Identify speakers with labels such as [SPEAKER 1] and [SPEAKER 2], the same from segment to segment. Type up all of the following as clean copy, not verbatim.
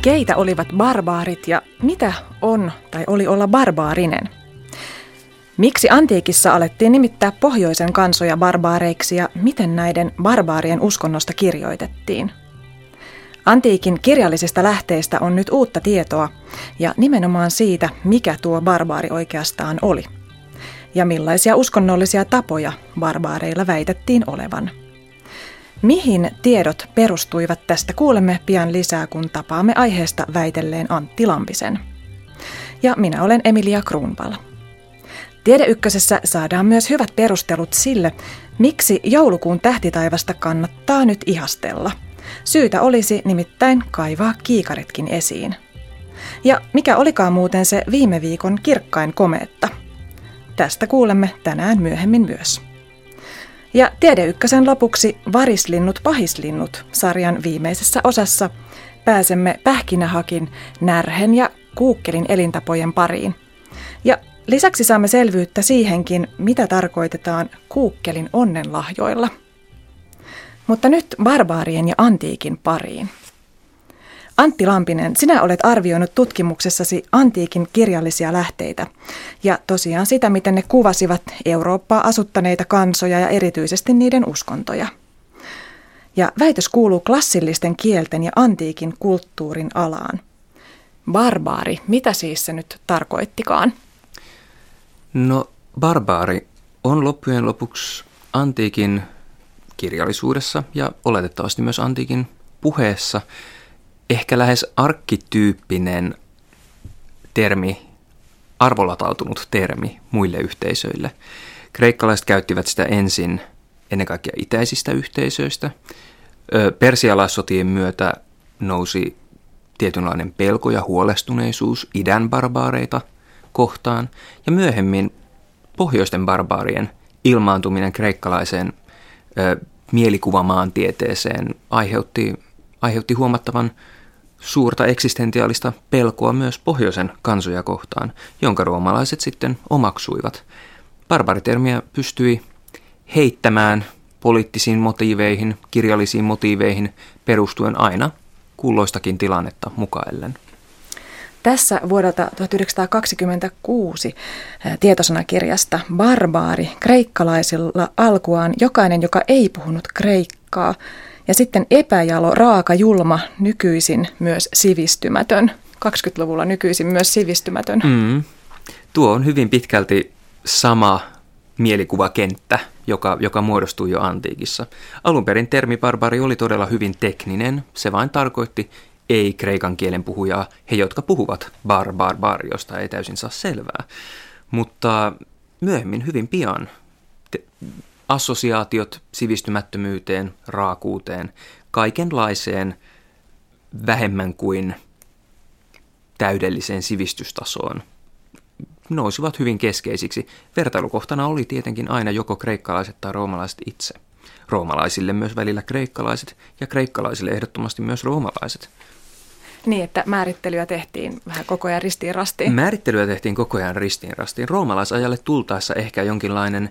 [SPEAKER 1] Keitä olivat barbaarit ja mitä on tai oli olla barbaarinen? Miksi antiikissa alettiin nimittää pohjoisen kansoja barbaareiksi ja miten näiden barbaarien uskonnosta kirjoitettiin? Antiikin kirjallisista lähteistä on nyt uutta tietoa ja nimenomaan siitä, mikä tuo barbaari oikeastaan oli. Ja millaisia uskonnollisia tapoja barbaareilla väitettiin olevan. Mihin tiedot perustuivat, tästä kuulemme pian lisää, kun tapaamme aiheesta väitelleen Antti Lampisen. Ja minä olen Emilia Kruunvall. Tiede Ykkösessä saadaan myös hyvät perustelut sille, miksi joulukuun tähtitaivasta kannattaa nyt ihastella. Syytä olisi nimittäin kaivaa kiikaritkin esiin. Ja mikä olikaan muuten se viime viikon kirkkain komeetta? Tästä kuulemme tänään myöhemmin myös. Ja Tiede Ykkösen lopuksi Varislinnut pahislinnut -sarjan viimeisessä osassa pääsemme pähkinähakin, närhen ja kuukkelin elintapojen pariin. Ja lisäksi saamme selvyyttä siihenkin, mitä tarkoitetaan kuukkelin onnenlahjoilla. Mutta nyt barbaarien ja antiikin pariin. Antti Lampinen, sinä olet arvioinut tutkimuksessasi antiikin kirjallisia lähteitä ja tosiaan sitä, miten ne kuvasivat Eurooppaa asuttaneita kansoja ja erityisesti niiden uskontoja. Ja väitös kuuluu klassillisten kielten ja antiikin kulttuurin alaan. Barbaari, mitä siis se nyt tarkoittikaan?
[SPEAKER 2] No, barbaari on loppujen lopuksi antiikin kirjallisuudessa ja oletettavasti myös antiikin puheessa ehkä lähes arkkityyppinen termi, arvolatautunut termi muille yhteisöille. Kreikkalaiset käyttivät sitä ensin ennen kaikkea itäisistä yhteisöistä. Persialaissotien myötä nousi tietynlainen pelko ja huolestuneisuus idän barbaareita kohtaan ja myöhemmin pohjoisten barbaarien ilmaantuminen kreikkalaiseen mielikuvamaantieteeseen aiheutti huomattavan suurta eksistentiaalista pelkoa myös pohjoisen kansoja kohtaan, jonka roomalaiset sitten omaksuivat. Barbaaritermiä pystyi heittämään poliittisiin motiiveihin, kirjallisiin motiiveihin perustuen aina kulloistakin tilannetta mukaillen.
[SPEAKER 1] Tässä vuodelta 1926 tietosanakirjasta barbaari kreikkalaisilla alkuaan jokainen, joka ei puhunut kreikkaa, ja sitten epäjalo, raaka, julma, nykyisin myös sivistymätön. 20-luvulla nykyisin myös sivistymätön.
[SPEAKER 2] Tuo on hyvin pitkälti sama mielikuvakenttä, joka muodostui jo antiikissa. Alun perin termi barbaari oli todella hyvin tekninen. Se vain tarkoitti ei-kreikan kielen puhujaa, he jotka puhuvat bar, josta ei täysin saa selvää. Mutta myöhemmin hyvin pian assosiaatiot sivistymättömyyteen, raakuuteen, kaikenlaiseen vähemmän kuin täydelliseen sivistystasoon nousivat hyvin keskeisiksi. Vertailukohtana oli tietenkin aina joko kreikkalaiset tai roomalaiset itse. Roomalaisille myös välillä kreikkalaiset ja kreikkalaisille ehdottomasti myös roomalaiset.
[SPEAKER 1] Niin, että määrittelyä tehtiin vähän koko ajan ristiin rastiin.
[SPEAKER 2] Määrittelyä tehtiin koko ajan ristiin rastiin. Roomalaisajalle tultaessa ehkä jonkinlainen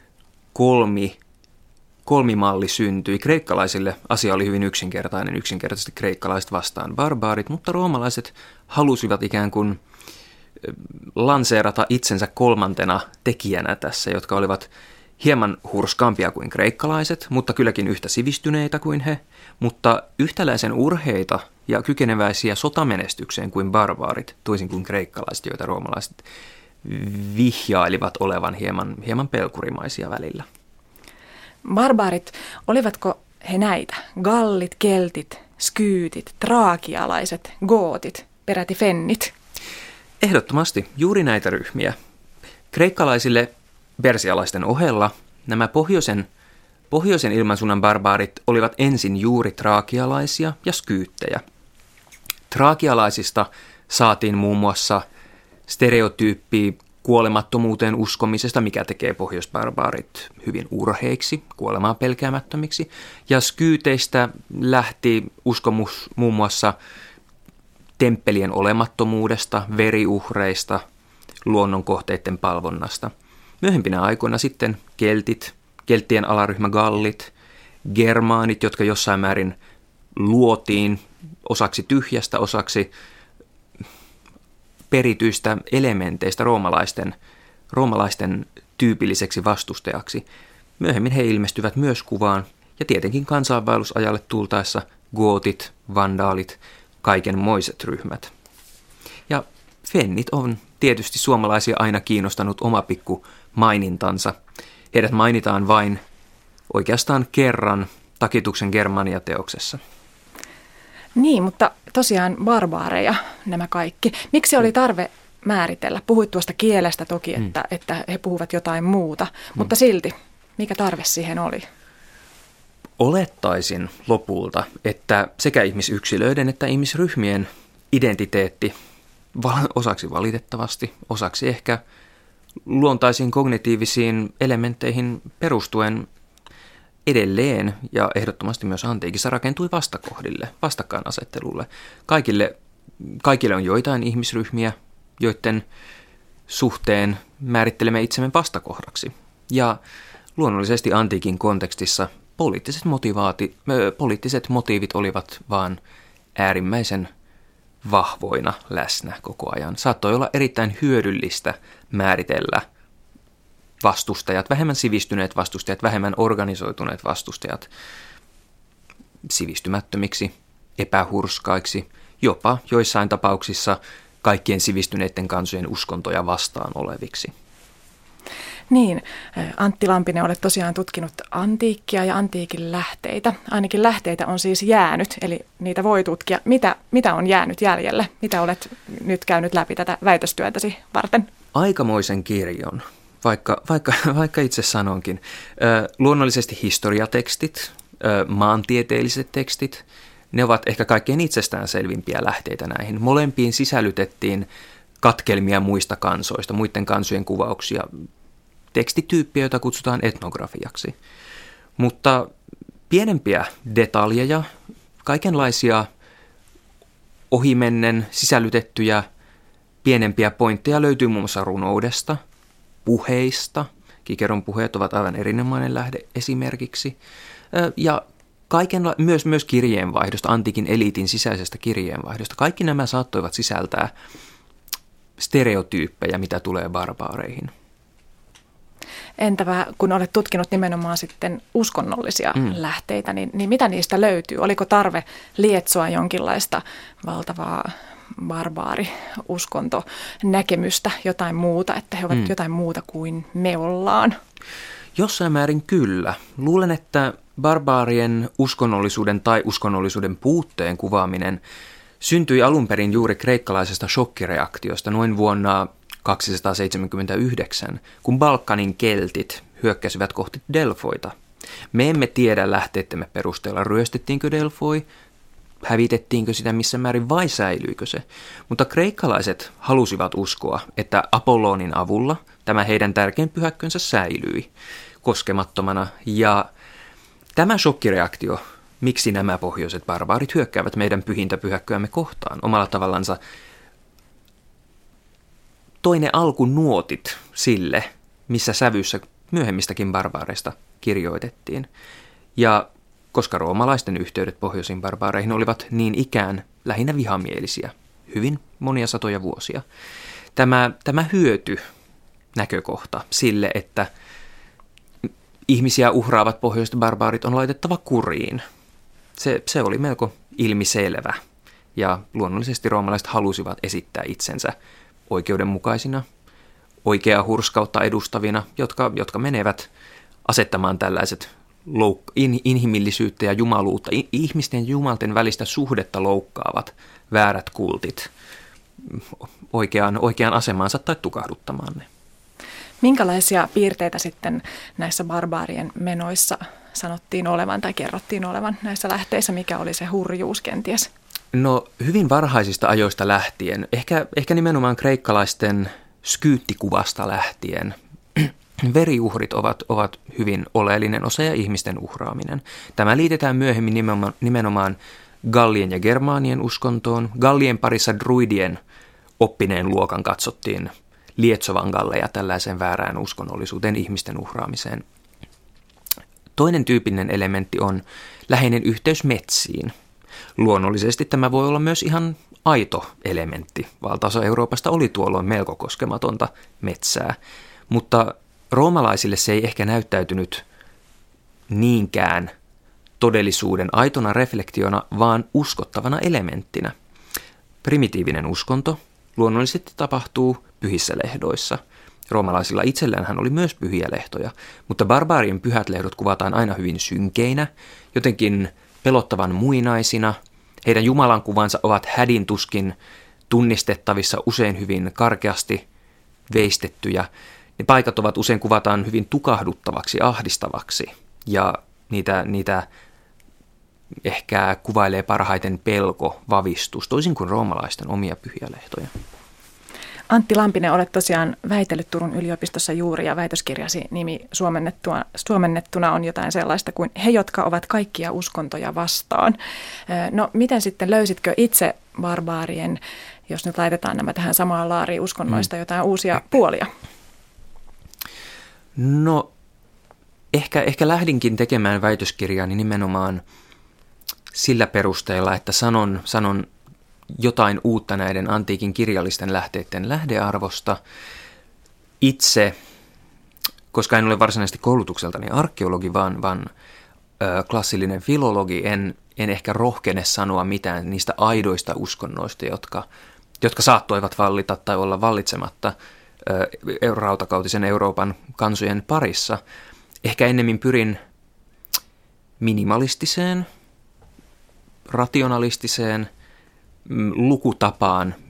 [SPEAKER 2] kolmimalli syntyi. Kreikkalaisille asia oli hyvin yksinkertaisesti kreikkalaiset vastaan barbaarit, mutta roomalaiset halusivat ikään kuin lanseerata itsensä kolmantena tekijänä tässä, jotka olivat hieman hurskaampia kuin kreikkalaiset, mutta kylläkin yhtä sivistyneitä kuin he, mutta yhtäläisen urheita ja kykeneväisiä sotamenestykseen kuin barbaarit, toisin kuin kreikkalaiset, joita roomalaiset vihjailivat olevan hieman pelkurimaisia välillä.
[SPEAKER 1] Barbaarit, olivatko he näitä? Gallit, keltit, skyytit, traakialaiset, gootit, peräti fennit?
[SPEAKER 2] Ehdottomasti juuri näitä ryhmiä. Kreikkalaisille persialaisten ohella nämä pohjoisen ilmansuunnan barbaarit olivat ensin juuri traakialaisia ja skyyttejä. Traakialaisista saatiin muun muassa stereotyyppi kuolemattomuuteen uskomisesta, mikä tekee pohjoisbarbaarit hyvin urheiksi, kuolemaa pelkäämättömiksi. Ja skyyteistä lähti uskomus muun muassa temppelien olemattomuudesta, veriuhreista, luonnonkohteiden palvonnasta. Myöhempinä aikoina sitten kelttien alaryhmä gallit, germaanit, jotka jossain määrin luotiin osaksi tyhjästä, osaksi perityistä elementeistä roomalaisten tyypilliseksi vastustajaksi. Myöhemmin he ilmestyvät myös kuvaan ja tietenkin kansainvaellusajalle tultaessa gootit, vandaalit, kaikenmoiset ryhmät. Ja fennit on tietysti suomalaisia aina kiinnostanut oma pikku mainintansa. Heidät mainitaan vain oikeastaan kerran Takituksen Germania-teoksessa.
[SPEAKER 1] Niin, mutta tosiaan barbaareja nämä kaikki. Miksi oli tarve määritellä? Puhuit tuosta kielestä toki, että he puhuvat jotain muuta, mutta silti, mikä tarve siihen oli?
[SPEAKER 2] Olettaisin lopulta, että sekä ihmisyksilöiden että ihmisryhmien identiteetti osaksi valitettavasti, osaksi ehkä luontaisiin kognitiivisiin elementteihin perustuen edelleen ja ehdottomasti myös antiikissa rakentui vastakohdille, vastakkainasettelulle. Kaikille on joitain ihmisryhmiä, joiden suhteen määrittelemme itsemme vastakohdaksi. Ja luonnollisesti antiikin kontekstissa poliittiset motiivit olivat vaan äärimmäisen vahvoina läsnä koko ajan. Saattoi olla erittäin hyödyllistä määritellä vastustajat, vähemmän sivistyneet vastustajat, vähemmän organisoituneet vastustajat sivistymättömiksi, epähurskaiksi, jopa joissain tapauksissa kaikkien sivistyneiden kansojen uskontoja vastaan oleviksi.
[SPEAKER 1] Niin, Antti Lampinen, olet tosiaan tutkinut antiikkia ja antiikin lähteitä. Ainakin lähteitä on siis jäänyt, eli niitä voi tutkia. Mitä on jäänyt jäljelle? Mitä olet nyt käynyt läpi tätä väitöstyötäsi varten?
[SPEAKER 2] Aikamoisen kirjon, vaikka itse sanonkin. Luonnollisesti historiatekstit, maantieteelliset tekstit, ne ovat ehkä kaikkein itsestäänselvimpiä lähteitä näihin. Molempiin sisällytettiin katkelmia muista kansoista, muiden kansojen kuvauksia, tekstityyppiä, joita kutsutaan etnografiaksi. Mutta pienempiä detaljeja, kaikenlaisia ohimennen sisällytettyjä pienempiä pointteja löytyy muun muassa runoudesta, puheista. Kikeron puheet ovat aivan erinomainen lähde esimerkiksi. Ja myös kirjeenvaihdosta, antiikin eliitin sisäisestä kirjeenvaihdosta. Kaikki nämä saattoivat sisältää stereotyyppejä, mitä tulee barbaareihin.
[SPEAKER 1] Entäpä kun olet tutkinut nimenomaan sitten uskonnollisia lähteitä, niin mitä niistä löytyy? Oliko tarve lietsoa jonkinlaista valtavaa barbaariuskontonäkemystä, jotain muuta, että he ovat jotain muuta kuin me ollaan?
[SPEAKER 2] Jossain määrin kyllä. Luulen, että barbaarien uskonnollisuuden tai uskonnollisuuden puutteen kuvaaminen syntyi alun perin juuri kreikkalaisesta shokkireaktiosta noin vuonna 279, kun Balkanin keltit hyökkäsivät kohti Delfoita. Me emme tiedä lähteittemme perusteella, ryöstettiinkö Delfoi, hävitettiinkö sitä missä määrin vai säilyykö se. Mutta kreikkalaiset halusivat uskoa, että Apollonin avulla tämä heidän tärkein pyhäkkönsä säilyi koskemattomana. Ja tämä shokkireaktio, miksi nämä pohjoiset barbaarit hyökkäävät meidän pyhintä pyhäkköämme kohtaan, omalla tavallansa toinen alkunuotit sille, missä sävyssä myöhemmistäkin barbaareista kirjoitettiin. Ja koska roomalaisten yhteydet pohjoisiin barbaareihin olivat niin ikään lähinnä vihamielisiä, hyvin monia satoja vuosia, tämä hyöty näkökohta sille, että ihmisiä uhraavat pohjoiset barbaarit on laitettava kuriin, se oli melko ilmiselvä. Ja luonnollisesti roomalaiset halusivat esittää itsensä oikeudenmukaisina, oikeaa hurskautta edustavina, jotka menevät asettamaan tällaiset inhimillisyyttä ja jumaluutta, ihmisten ja jumalten välistä suhdetta loukkaavat väärät kultit oikeaan asemaansa tai tukahduttamaan ne.
[SPEAKER 1] Minkälaisia piirteitä sitten näissä barbaarien menoissa sanottiin olevan tai kerrottiin olevan näissä lähteissä? Mikä oli se hurjuus kenties?
[SPEAKER 2] No hyvin varhaisista ajoista lähtien, ehkä nimenomaan kreikkalaisten skyyttikuvasta lähtien, veriuhrit ovat hyvin oleellinen osa ja ihmisten uhraaminen. Tämä liitetään myöhemmin nimenomaan Gallien ja Germaanien uskontoon. Gallien parissa druidien oppineen luokan katsottiin lietsovan galleja tällaiseen väärään uskonnollisuuteen, ihmisten uhraamiseen. Toinen tyypillinen elementti on läheinen yhteys metsiin. Luonnollisesti tämä voi olla myös ihan aito elementti. Valtaosa Euroopasta oli tuolloin melko koskematonta metsää, mutta roomalaisille se ei ehkä näyttäytynyt niinkään todellisuuden aitona reflektiona, vaan uskottavana elementtinä. Primitiivinen uskonto luonnollisesti tapahtuu pyhissä lehdoissa. Roomalaisilla itselläänhän oli myös pyhiä lehtoja, mutta barbaarien pyhät lehdot kuvataan aina hyvin synkeinä, jotenkin pelottavan muinaisina. Heidän jumalankuvansa ovat hädintuskin tunnistettavissa, usein hyvin karkeasti veistettyjä. Ne paikat usein kuvataan hyvin tukahduttavaksi, ahdistavaksi ja niitä ehkä kuvailee parhaiten pelko, vavistus, toisin kuin roomalaisten omia pyhiä lehtoja.
[SPEAKER 1] Antti Lampinen, olet tosiaan väitellyt Turun yliopistossa juuri ja väitöskirjasi nimi suomennettuna on jotain sellaista kuin he, jotka ovat kaikkia uskontoja vastaan. No miten sitten löysitkö itse barbaarien, jos nyt laitetaan nämä tähän samaan laariin uskonnoista, jotain uusia puolia?
[SPEAKER 2] No ehkä lähdinkin tekemään väitöskirjaani nimenomaan sillä perusteella, että sanon jotain uutta näiden antiikin kirjallisten lähteiden lähdearvosta. Itse, koska en ole varsinaisesti koulutukseltani arkeologi, vaan klassillinen filologi, en ehkä rohkene sanoa mitään niistä aidoista uskonnoista, jotka saattoivat vallita tai olla vallitsematta rautakautisen Euroopan kansojen parissa. Ehkä ennemmin pyrin minimalistiseen, rationalistiseen lukutapaan,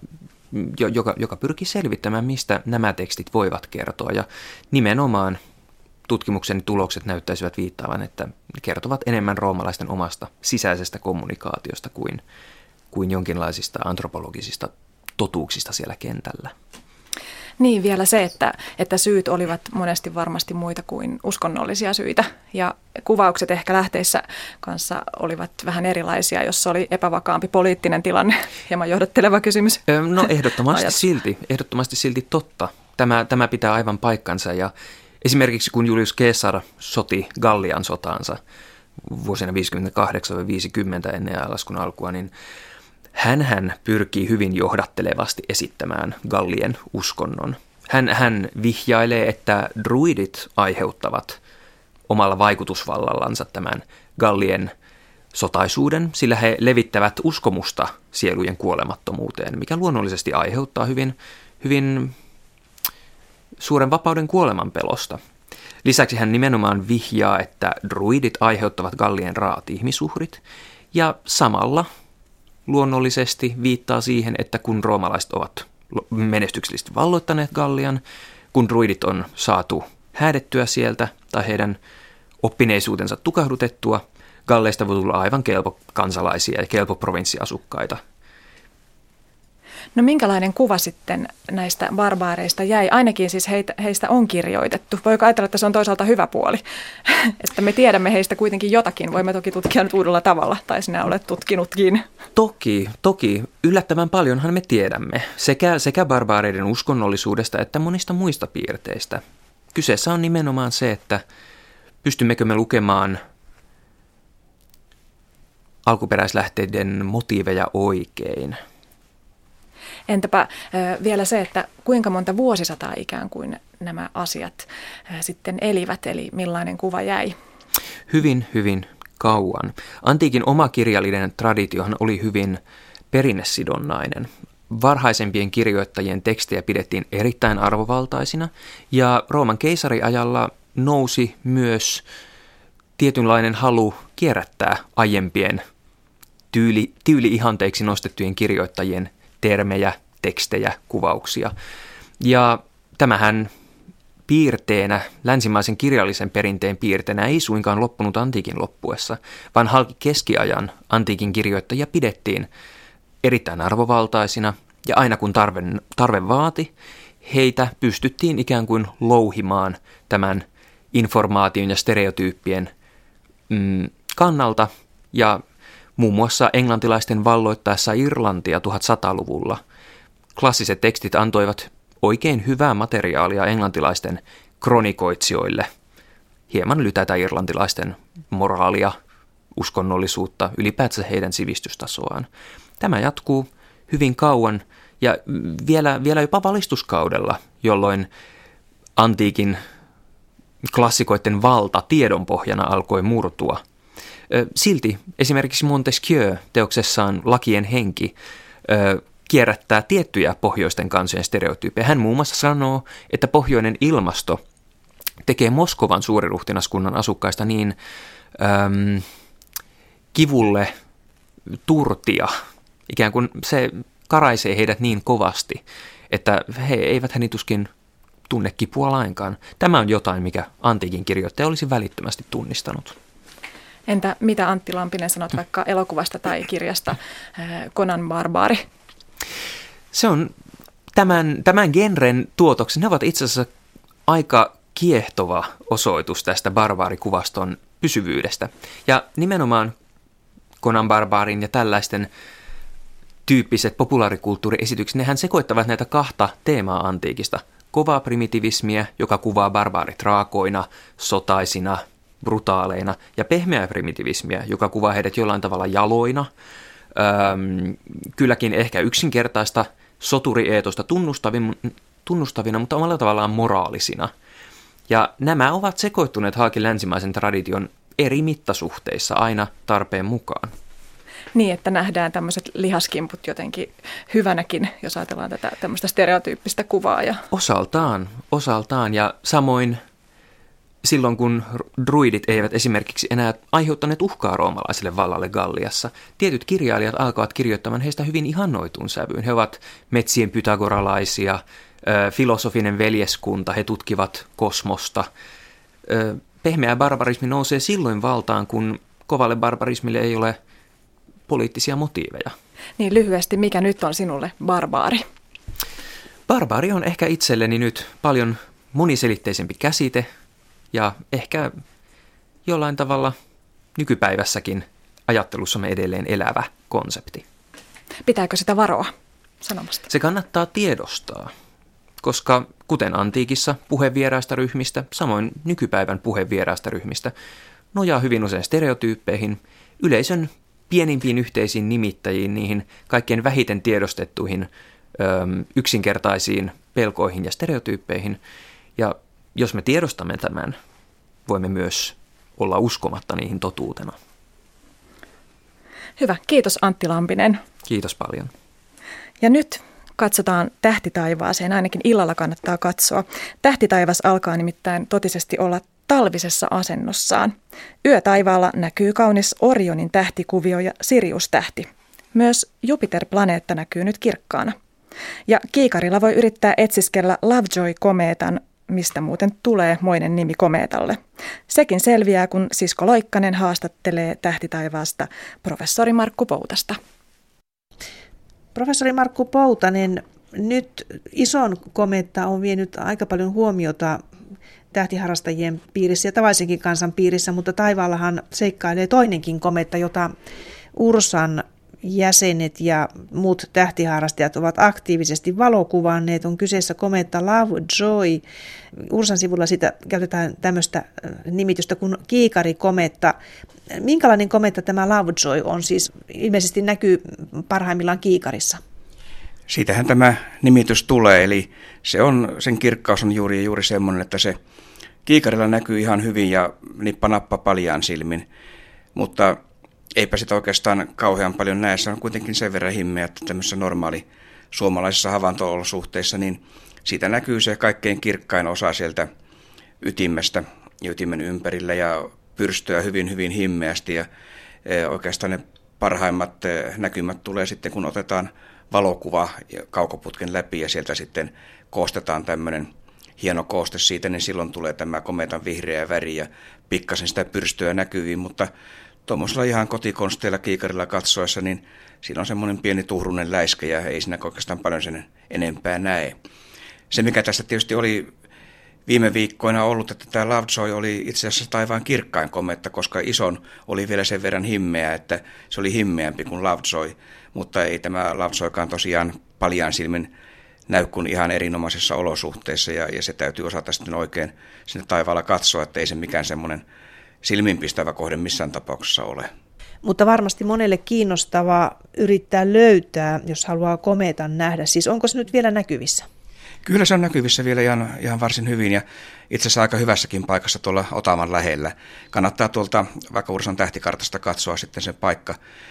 [SPEAKER 2] joka pyrkii selvittämään, mistä nämä tekstit voivat kertoa. Ja nimenomaan tutkimuksen tulokset näyttäisivät viittaavan, että ne kertovat enemmän roomalaisten omasta sisäisestä kommunikaatiosta kuin jonkinlaisista antropologisista totuuksista siellä kentällä.
[SPEAKER 1] Niin, vielä se, että syyt olivat monesti varmasti muita kuin uskonnollisia syitä. Ja kuvaukset ehkä lähteissä kanssa olivat vähän erilaisia, jos oli epävakaampi poliittinen tilanne. Hieman johdatteleva kysymys.
[SPEAKER 2] No ehdottomasti silti totta. Tämä pitää aivan paikkansa. Ja esimerkiksi kun Julius Caesar soti Gallian sotaansa vuosina 58-50 ennen ajanlaskun alkua, niin hän pyrkii hyvin johdattelevasti esittämään Gallien uskonnon. Hän vihjailee, että druidit aiheuttavat omalla vaikutusvallallansa tämän Gallien sotaisuuden, sillä he levittävät uskomusta sielujen kuolemattomuuteen, mikä luonnollisesti aiheuttaa hyvin suuren vapauden kuoleman pelosta. Lisäksi hän nimenomaan vihjaa, että druidit aiheuttavat Gallien raat ihmisuhrit ja samalla luonnollisesti viittaa siihen, että kun roomalaiset ovat menestyksellisesti valloittaneet Gallian, kun druidit on saatu häädettyä sieltä tai heidän oppineisuutensa tukahdutettua, Galleista voi tulla aivan kelpo kansalaisia ja kelpo provinssiasukkaita.
[SPEAKER 1] No minkälainen kuva sitten näistä barbaareista jäi? Ainakin siis heistä on kirjoitettu. Voiko ajatella, että se on toisaalta hyvä puoli? Että me tiedämme heistä kuitenkin jotakin. Voimme toki tutkia nyt uudella tavalla, tai sinä olet tutkinutkin.
[SPEAKER 2] Toki. Yllättävän paljonhan me tiedämme. Sekä barbaareiden uskonnollisuudesta että monista muista piirteistä. Kyseessä on nimenomaan se, että pystymmekö me lukemaan alkuperäislähteiden motiiveja oikein.
[SPEAKER 1] Entäpä vielä se, että kuinka monta vuosisataa ikään kuin nämä asiat sitten elivät, eli millainen kuva jäi?
[SPEAKER 2] Hyvin kauan. Antiikin oma kirjallinen traditiohan oli hyvin perinnesidonnainen. Varhaisempien kirjoittajien tekstejä pidettiin erittäin arvovaltaisina ja Rooman keisariajalla nousi myös tietynlainen halu kierrättää aiempien tyyli-ihanteiksi nostettujen kirjoittajien termejä, tekstejä, kuvauksia. Ja tämähän piirteenä, länsimaisen kirjallisen perinteen piirteenä ei suinkaan loppunut antiikin loppuessa, vaan halki keskiajan antiikin kirjoittajia pidettiin erittäin arvovaltaisina ja aina kun tarve vaati, heitä pystyttiin ikään kuin louhimaan tämän informaation ja stereotyyppien kannalta ja muun muassa englantilaisten valloittaessa Irlantia 1100-luvulla klassiset tekstit antoivat oikein hyvää materiaalia englantilaisten kronikoitsijoille hieman lytätä irlantilaisten moraalia uskonnollisuutta, ylipäätään heidän sivistystasoaan. Tämä jatkuu hyvin kauan ja vielä jopa valistuskaudella, jolloin antiikin klassikoiden valta tiedonpohjana alkoi murtua. Silti esimerkiksi Montesquieu teoksessaan Lakien henki kierrättää tiettyjä pohjoisten kansojen stereotyyppejä. Hän muun muassa sanoo, että pohjoinen ilmasto tekee Moskovan suuriruhtinaskunnan asukkaista niin kivulle turtia. Ikään kuin se karaisee heidät niin kovasti, että he eivät tuskin tunne kipua lainkaan. Tämä on jotain, mikä antiikin kirjoittaja olisi välittömästi tunnistanut.
[SPEAKER 1] Entä mitä Antti Lampinen sanot vaikka elokuvasta tai kirjasta Conan Barbaari?
[SPEAKER 2] Se on tämän genren tuotoksen. Ne ovat itse asiassa aika kiehtova osoitus tästä barbaarikuvaston pysyvyydestä. Ja nimenomaan Conan Barbarin ja tällaisten tyyppiset populaarikulttuuriesitykset, nehän sekoittavat näitä kahta teemaa antiikista. Kovaa primitivismiä, joka kuvaa barbaarit raakoina, sotaisina, brutaaleina, ja pehmeää primitivismiä, joka kuvaa heidät jollain tavalla jaloina, kylläkin ehkä yksinkertaista soturieetosta tunnustavina, mutta omalla tavallaan moraalisina. Ja nämä ovat sekoittuneet halki länsimaisen tradition eri mittasuhteissa aina tarpeen mukaan.
[SPEAKER 1] Niin, että nähdään tämmöiset lihaskimput jotenkin hyvänäkin, jos ajatellaan tätä tämmöistä stereotyyppistä kuvaa. Osaltaan ja samoin silloin, kun druidit eivät esimerkiksi enää aiheuttaneet uhkaa roomalaiselle vallalle Galliassa, tietyt kirjailijat alkavat kirjoittamaan heistä hyvin ihannoituun sävyyn. He ovat metsien pythagoralaisia, filosofinen veljeskunta, he tutkivat kosmosta. Pehmeä barbarismi nousee silloin valtaan, kun kovalle barbarismille ei ole poliittisia motiiveja. Niin lyhyesti, mikä nyt on sinulle barbaari?
[SPEAKER 2] Barbaari on ehkä itselleni nyt paljon moniselitteisempi käsite ja ehkä jollain tavalla nykypäivässäkin ajattelussamme edelleen elävä konsepti.
[SPEAKER 1] Pitääkö sitä varoa sanomasta?
[SPEAKER 2] Se kannattaa tiedostaa, koska kuten antiikissa puhevieraista ryhmistä, samoin nykypäivän puhevieraista ryhmistä, nojaa hyvin usein stereotyyppeihin, yleisön pienimpiin yhteisiin nimittäjiin, niihin kaikkein vähiten tiedostettuihin yksinkertaisiin pelkoihin ja stereotyyppeihin. Ja jos me tiedostamme tämän, voimme myös olla uskomatta niihin totuutena.
[SPEAKER 1] Hyvä. Kiitos Antti Lampinen.
[SPEAKER 2] Kiitos paljon.
[SPEAKER 1] Ja nyt katsotaan tähtitaivaaseen. Ainakin illalla kannattaa katsoa. Tähtitaivas alkaa nimittäin totisesti olla talvisessa asennossaan. Yötaivaalla näkyy kaunis Orionin tähtikuvio ja Sirius-tähti. Myös Jupiter-planeetta näkyy nyt kirkkaana. Ja kiikarilla voi yrittää etsiskellä Lovejoy-komeetan, mistä muuten tulee moinen nimi komeetalle. Sekin selviää, kun Sisko Loikkanen haastattelee tähtitaivaasta professori Markku Poutasta.
[SPEAKER 3] Professori Markku Poutanen, nyt ison kometta on vienyt aika paljon huomiota tähtiharrastajien piirissä ja tavallisenkin kansan piirissä, mutta taivaallahan seikkailee toinenkin kometta, jota Ursan jäsenet ja muut tähtiharrastajat ovat aktiivisesti valokuvanneet. On kyseessä kometta Lovejoy. Ursan sivulla sitä käytetään tämmöistä nimitystä kuin kiikarikometta. Minkälainen kometta tämä Lovejoy on? Siis ilmeisesti näkyy parhaimmillaan kiikarissa.
[SPEAKER 4] Siitähän tämä nimitys tulee, eli sen kirkkaus on juuri semmoinen, että se kiikarilla näkyy ihan hyvin ja nippa-nappa paljaan silmin, mutta eipä sitä oikeastaan kauhean paljon näe. Se on kuitenkin sen verran himmeä, että tämmöisessä normaali suomalaisissa havainto-olosuhteissa, niin siitä näkyy se kaikkein kirkkain osa sieltä ytimestä ja ytimen ympärillä ja pyrstöä hyvin himmeästi ja oikeastaan ne parhaimmat näkymät tulee sitten, kun otetaan valokuva kaukoputken läpi ja sieltä sitten koostetaan tämmöinen hieno kooste siitä, niin silloin tulee tämä kometan vihreä väri ja pikkasen sitä pyrstöä näkyviin, mutta tuommoisella ihan kotikonsteilla kiikarilla katsoessa, niin siinä on semmoinen pieni tuhrunen läiskä ja ei siinä oikeastaan paljon sen enempää näe. Se, mikä tässä tietysti oli viime viikkoina ollut, että tämä Lovejoy oli itse asiassa taivaan kirkkain kometta, koska ison oli vielä sen verran himmeä, että se oli himmeämpi kuin Lovejoy, mutta ei tämä Lovejoykaan tosiaan paljaan silmin näy kuin ihan erinomaisissa olosuhteissa ja se täytyy osata sitten oikein sinne taivaalla katsoa, että ei se mikään semmoinen silminpistävä kohde missään tapauksessa ole.
[SPEAKER 3] Mutta varmasti monelle kiinnostavaa yrittää löytää, jos haluaa komeetan nähdä. Siis onko se nyt vielä näkyvissä?
[SPEAKER 4] Kyllä se on näkyvissä vielä ihan varsin hyvin ja itse asiassa aika hyvässäkin paikassa tuolla Otavan lähellä. Kannattaa tuolta vaikka Ursan tähtikartasta katsoa sitten se paikka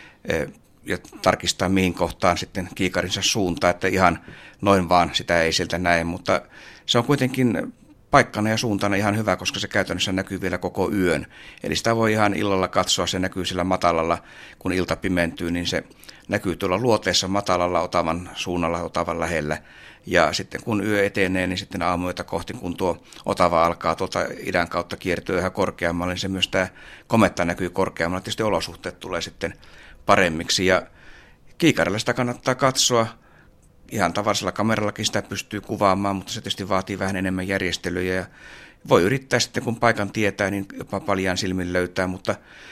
[SPEAKER 4] ja tarkistaa mihin kohtaan sitten kiikarinsa suuntaa, että ihan noin vaan sitä ei sieltä näe, mutta se on kuitenkin paikkana ja suuntana ihan hyvä, koska se käytännössä näkyy vielä koko yön. Eli sitä voi ihan illalla katsoa, se näkyy sillä matalalla, kun ilta pimentyy, niin se näkyy tuolla luoteessa matalalla Otavan suunnalla, Otavan lähellä. Ja sitten kun yö etenee, niin sitten aamuyötä kohti, kun tuo Otava alkaa tuolta idän kautta kiertyä ihan korkeammalle, niin se myös tämä kometta näkyy korkeammalla. Tietysti olosuhteet tulee sitten paremmiksi ja kiikarilla sitä kannattaa katsoa. Ihan tavallisella kamerallakin sitä pystyy kuvaamaan, mutta se tietysti vaatii vähän enemmän järjestelyjä ja voi yrittää sitten, kun paikan tietää, niin jopa paljaan silmin löytää, mutta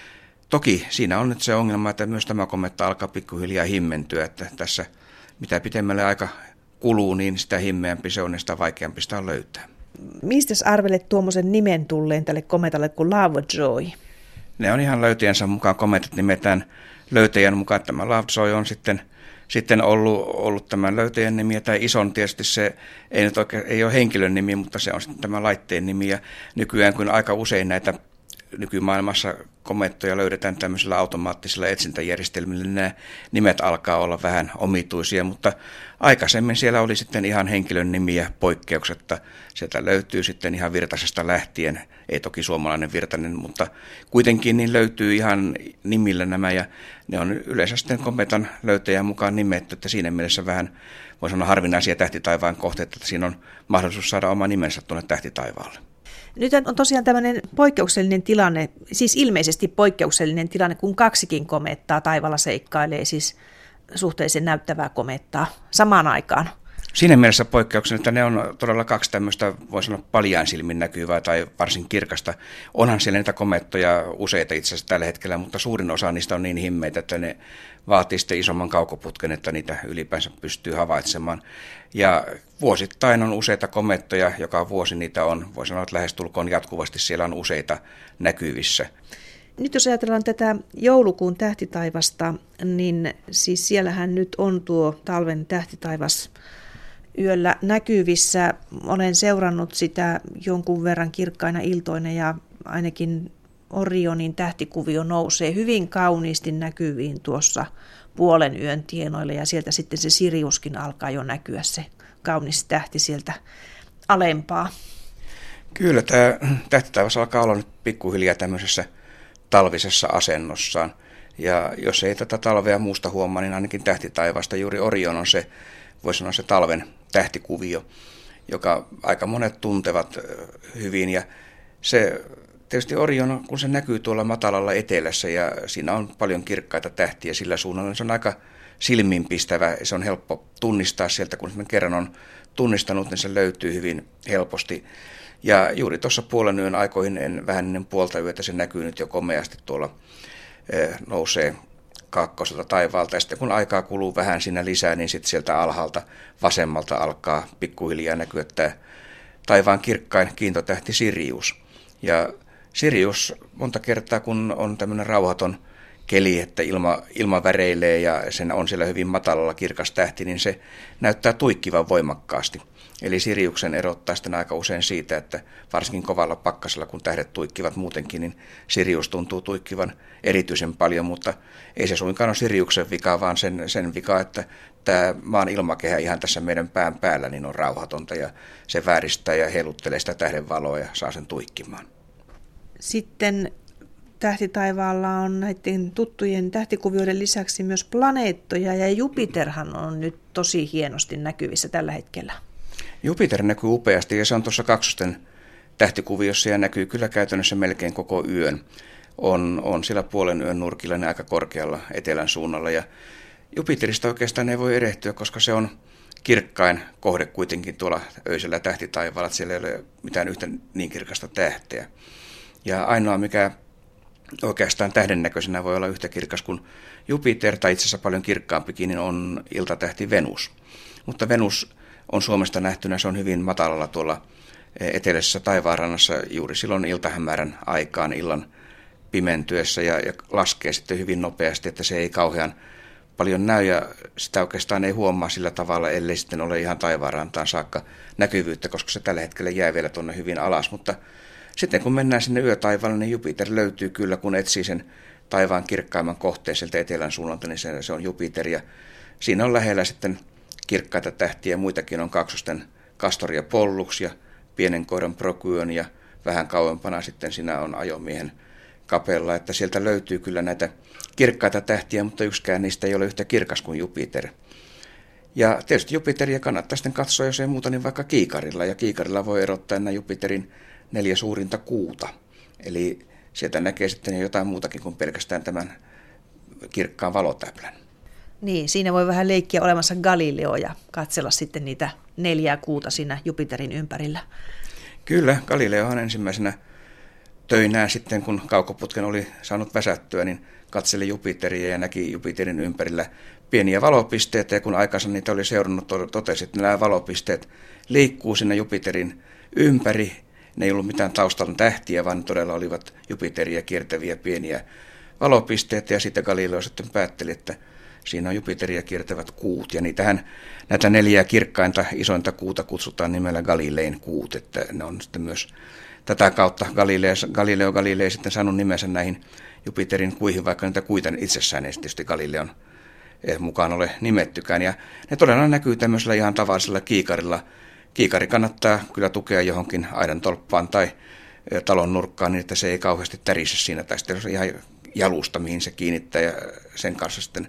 [SPEAKER 4] toki siinä on nyt se ongelma, että myös tämä kometta alkaa pikkuhiljaa himmentyä, että tässä mitä pitemmälle aika kuluu, niin sitä himmeämpi se on ja sitä vaikeampi sitä on löytää.
[SPEAKER 3] Mistä arvelet tuommoisen nimen tulleen tälle kometalle kuin Lovejoy?
[SPEAKER 4] Ne on ihan löytäjänsä mukaan, kometat nimetään löytäjän mukaan. Tämä Lovejoy on sitten ollut tämän löytäjän nimi, tai ison tietysti se ei nyt oikein, ei ole henkilön nimi, mutta se on sitten tämä laitteen nimi, ja nykyään kun aika usein näitä nykymaailmassa komettoja löydetään tämmöisillä automaattisilla etsintäjärjestelmillä, niin nämä nimet alkaa olla vähän omituisia, mutta aikaisemmin siellä oli sitten ihan henkilön nimiä poikkeuksetta. Sieltä löytyy sitten ihan Virtasesta lähtien, ei toki suomalainen Virtanen, mutta kuitenkin niin löytyy ihan nimillä nämä ja ne on yleensä sitten kometan löytäjän mukaan nimetty, että siinä mielessä vähän voi sanoa harvinaisia tähtitaivaan kohteita, että siinä on mahdollisuus saada oma nimensä tuonne tähtitaivaalle.
[SPEAKER 3] Nyt on tosiaan tämmöinen poikkeuksellinen tilanne, siis ilmeisesti poikkeuksellinen tilanne, kun kaksikin komettaa taivaalla seikkailee, siis suhteellisen näyttävää komettaa samaan aikaan.
[SPEAKER 4] Siinä mielessä poikkeuksena, että ne on todella kaksi tämmöistä, voisi sanoa paljaan silmin näkyvää tai varsin kirkasta. Onhan siellä niitä komettoja useita itse asiassa tällä hetkellä, mutta suurin osa niistä on niin himmeitä, että ne vaatii sitten isomman kaukoputken, että niitä ylipäänsä pystyy havaitsemaan. Ja vuosittain on useita komettoja, joka vuosi niitä on, voi sanoa, että lähestulkoon jatkuvasti siellä on useita näkyvissä.
[SPEAKER 3] Nyt jos ajatellaan tätä joulukuun tähtitaivasta, niin siis siellähän nyt on tuo talven tähtitaivas yöllä näkyvissä. Olen seurannut sitä jonkun verran kirkkaina iltoina ja ainakin Orionin tähtikuvio nousee hyvin kauniisti näkyviin tuossa puolen yön tienoille ja sieltä sitten se Siriuskin alkaa jo näkyä, se kaunis tähti sieltä alempaa.
[SPEAKER 4] Kyllä, tämä tähtitaivas alkaa olla nyt pikkuhiljaa tämmöisessä talvisessa asennossaan. Ja jos ei tätä talvea muusta huomaa, niin ainakin tähtitaivasta juuri Orion on se, voisi sanoa se talven tähtikuvio, joka aika monet tuntevat hyvin. Ja se tietysti Orion, kun se näkyy tuolla matalalla etelässä ja siinä on paljon kirkkaita tähtiä sillä suunnalla, niin se on aika silmiinpistävä. Se on helppo tunnistaa sieltä, kun sen kerran on tunnistanut, niin se löytyy hyvin helposti. Ja juuri tuossa puolen yön aikoihin, vähän ennen puolta yötä, se näkyy nyt jo komeasti tuolla, nousee kaakkoiselta taivaalta. Ja sitten kun aikaa kuluu vähän siinä lisää, niin sitten sieltä alhaalta vasemmalta alkaa pikkuhiljaa näkyä tämä taivaan kirkkain kiintotähti Sirius. Ja Sirius monta kertaa, kun on tämmöinen rauhaton keli, että ilma väreilee ja sen on siellä hyvin matalalla kirkas tähti, niin se näyttää tuikkivan voimakkaasti. Eli Siriuksen erottaa sitten aika usein siitä, että varsinkin kovalla pakkasella, kun tähdet tuikkivat muutenkin, niin Sirius tuntuu tuikkivan erityisen paljon, mutta ei se suinkaan ole Siriuksen vika, vaan sen vika, että tämä maan ilmakehä ihan tässä meidän pään päällä niin on rauhatonta ja se vääristää ja heiluttelee sitä tähdenvaloa ja saa sen tuikkimaan.
[SPEAKER 3] Sitten tähtitaivaalla on näiden tuttujen tähtikuvioiden lisäksi myös planeettoja ja Jupiterhan on nyt tosi hienosti näkyvissä tällä hetkellä.
[SPEAKER 4] Jupiter näkyy upeasti ja se on tuossa kaksosten tähtikuviossa ja näkyy kyllä käytännössä melkein koko yön. On siellä puolen yön nurkilla ne aika korkealla etelän suunnalla ja Jupiterista oikeastaan ei voi erehtyä, koska se on kirkkain kohde kuitenkin tuolla öisellä tähtitaivaalla, että siellä ei ole mitään yhtä niin kirkasta tähteä. Ja ainoa mikä oikeastaan tähden näköisenä voi olla yhtä kirkas kuin Jupiter, tai itse asiassa paljon kirkkaampikin, niin on iltatähti Venus. Mutta Venus on Suomesta nähtynä, se on hyvin matalalla tuolla eteläisessä taivaanrannassa juuri silloin iltahämärän aikaan illan pimentyessä ja laskee sitten hyvin nopeasti, että se ei kauhean paljon näy ja sitä oikeastaan ei huomaa sillä tavalla, ellei sitten ole ihan taivaanrantaan saakka näkyvyyttä, koska se tällä hetkellä jää vielä tuonne hyvin alas. Mutta sitten kun mennään sinne yötaivaalle, niin Jupiter löytyy kyllä, kun etsii sen taivaan kirkkaimman kohteen sieltä etelän suunnalta, niin se on Jupiter. Ja siinä on lähellä sitten kirkkaita tähtiä, muitakin on kaksosten Castor ja Pollux ja pienen koiran Procyon ja vähän kauempana sitten siinä on ajomiehen Capella, että sieltä löytyy kyllä näitä kirkkaita tähtiä, mutta yksikään niistä ei ole yhtä kirkas kuin Jupiter. Ja tietysti Jupiteria kannattaa sitten katsoa, jos ei muuta, niin vaikka kiikarilla. Ja kiikarilla voi erottaa nämä Jupiterin 4 suurinta kuuta. Eli sieltä näkee sitten jotain muutakin kuin pelkästään tämän kirkkaan valotäplän.
[SPEAKER 3] Niin, siinä voi vähän leikkiä olemassa Galileo ja katsella sitten niitä 4 kuuta siinä Jupiterin ympärillä.
[SPEAKER 4] Kyllä, Galileohan ensimmäisenä töinään sitten, kun kaukoputken oli saanut väsättyä, niin katseli Jupiteria ja näki Jupiterin ympärillä pieniä valopisteitä. Ja kun aikansa niitä oli seurannut, totesi, että nämä valopisteet liikkuu sinne Jupiterin ympäri. Ne ei ollut mitään taustalla tähtiä, vaan ne todella olivat Jupiteria kiertäviä pieniä valopisteitä. Ja sitten Galileo sitten päätteli, että siinä on Jupiteria kiertävät kuut. Ja näitä 4 kirkkainta isointa kuuta kutsutaan nimellä Galilein kuut. Että ne on sitten myös tätä kautta Galileo Galilei sitten saanut nimensä näihin Jupiterin kuihin, vaikka niitä kuita itsessään ei tietysti Galileon mukaan ole nimettykään. Ja ne todella näkyy tämmöisellä ihan tavallisella kiikarilla. Kiikari kannattaa kyllä tukea johonkin aidan tolppaan tai talon nurkkaan niin, että se ei kauheasti tärise siinä. Tai sitten on ihan jalusta, mihin se kiinnittää ja sen kanssa sitten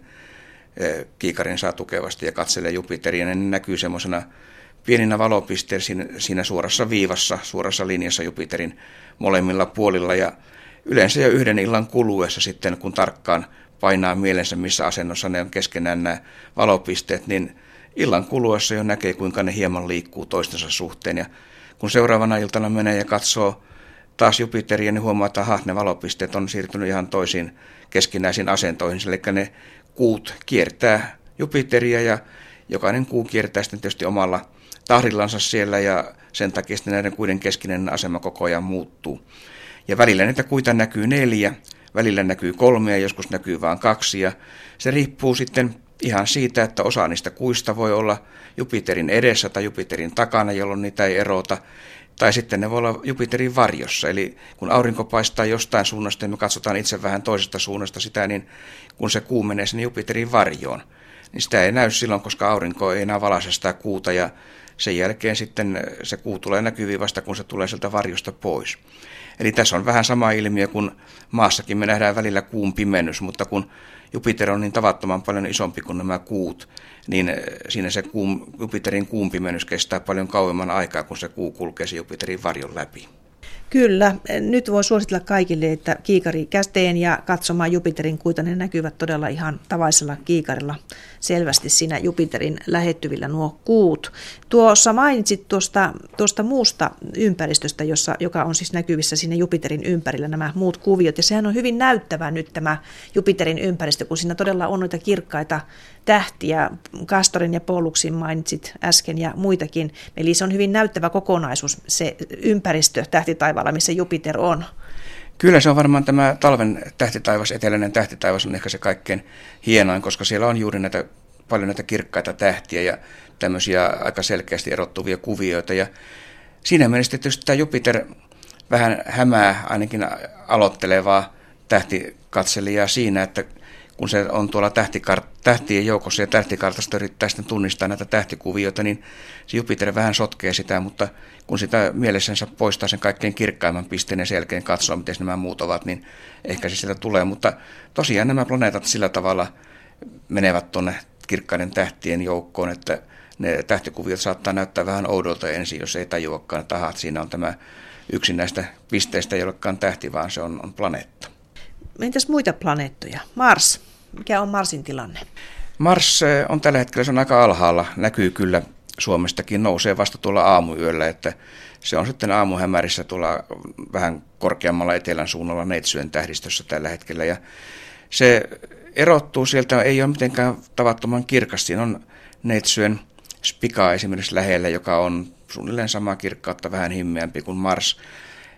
[SPEAKER 4] kiikarin saa tukevasti ja katselee Jupiteria. Ne näkyy semmoisena pieninä valopisteinä siinä suorassa viivassa, suorassa linjassa Jupiterin molemmilla puolilla. Ja yleensä jo yhden illan kuluessa sitten, kun tarkkaan painaa mielensä, missä asennossa ne on keskenään nämä valopisteet, niin illan kuluessa jo näkee, kuinka ne hieman liikkuu toistensa suhteen. Ja kun seuraavana iltana menee ja katsoo taas Jupiteria, niin huomaa, että ne valopisteet on siirtynyt ihan toisiin keskinäisiin asentoihin. Eli ne kuut kiertää Jupiteria ja jokainen kuu kiertää sitten tietysti omalla tahdillansa siellä ja sen takia sitten näiden kuiden keskinen asema koko ajan muuttuu. Ja välillä niitä kuita näkyy 4, välillä näkyy 3 ja joskus näkyy vain 2. Ja se riippuu sitten ihan siitä, että osa niistä kuista voi olla Jupiterin edessä tai Jupiterin takana, jolloin niitä ei erota. Tai sitten ne voi olla Jupiterin varjossa. Eli kun aurinko paistaa jostain suunnasta ja me katsotaan itse vähän toisesta suunnasta sitä, niin kun se kuu menee sinne Jupiterin varjoon, niin sitä ei näy silloin, koska aurinko ei enää valaise sitä kuuta ja sen jälkeen sitten se kuu tulee näkyviin vasta, kun se tulee sieltä varjosta pois. Eli tässä on vähän sama ilmiö kuin maassakin me nähdään välillä kuun pimennys, mutta kun Jupiter on niin tavattoman paljon isompi kuin nämä kuut, niin siinä se Jupiterin kuun pimennys kestää paljon kauemman aikaa, kun se kuu kulkee se Jupiterin varjon läpi.
[SPEAKER 3] Kyllä, nyt voi suositella kaikille, että kiikari käteen ja katsomaan Jupiterin kuita, ne näkyvät todella ihan tavallisella kiikarilla selvästi siinä Jupiterin lähettyvillä nuo kuut. Tuossa mainitsit tuosta muusta ympäristöstä, joka on siis näkyvissä siinä Jupiterin ympärillä nämä muut kuviot, ja sehän on hyvin näyttävä nyt tämä Jupiterin ympäristö, kun siinä todella on noita kirkkaita tähtiä, Castorin ja Polluxin mainitsit äsken ja muitakin, eli se on hyvin näyttävä kokonaisuus, se ympäristö tähtitaivaalla, missä Jupiter on.
[SPEAKER 4] Kyllä se on varmaan tämä talven tähtitaivas, eteläinen tähtitaivas on ehkä se kaikkein hienoin, koska siellä on juuri paljon näitä kirkkaita tähtiä ja tämmöisiä aika selkeästi erottuvia kuvioita. Ja siinä mielessä tietysti tämä Jupiter vähän hämää ainakin aloittelevaa tähtikatselijaa siinä, että kun se on tuolla tähtien joukossa ja tähtikartasta yrittää sitten tunnistaa näitä tähtikuvioita, niin se Jupiter vähän sotkee sitä, mutta kun sitä mielessänsä poistaa sen kaikkein kirkkaimman pisteen ja sen jälkeen katsoo, miten nämä muut ovat, niin ehkä se sieltä tulee. Mutta tosiaan nämä planeetat sillä tavalla menevät tuonne kirkkaiden tähtien joukkoon, että ne tähtikuviot saattaa näyttää vähän oudolta ensin, jos ei tajuakaan, että siinä on tämä yksi näistä pisteistä, ei olekaan tähti, vaan se on planeetta.
[SPEAKER 3] Entäs muita planeettoja? Mars. Mikä on Marsin tilanne?
[SPEAKER 4] Mars on tällä hetkellä, se on aika alhaalla. Näkyy kyllä Suomestakin, nousee vasta tuolla aamuyöllä, että se on sitten aamuhämärissä tuolla vähän korkeammalla etelän suunnalla Neitsyön tähdistössä tällä hetkellä. Ja se erottuu sieltä, ei ole mitenkään tavattoman kirkas. Siinä on Neitsyön Spica esimerkiksi lähellä, joka on suunnilleen samaa kirkkautta, vähän himmeämpi kuin Mars.